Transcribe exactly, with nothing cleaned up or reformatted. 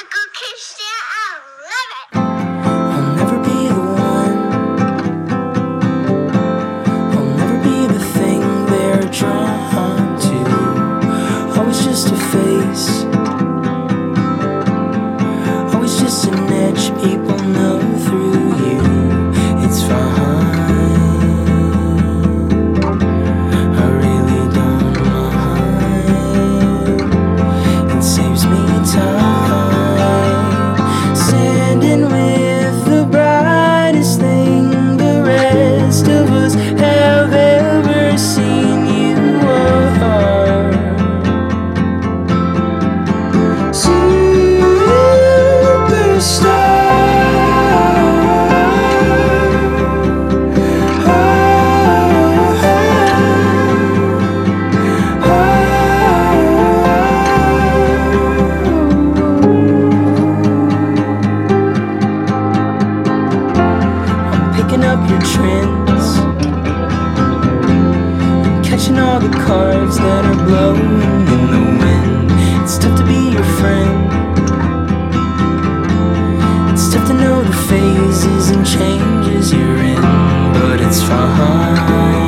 Uncle Christian, I love it. I'll never be the one. I'll never be the thing they're drawn to. Always just a face. Always just an edge people know through you. It's fine. I really don't mind. It saves me time. Standing with the brightest thing the rest of us have ever seen. You are superstar. Picking up your trends and catching all the cards that are blowing in the wind. It's tough to be your friend. It's tough to know the phases and changes you're in, but it's fine.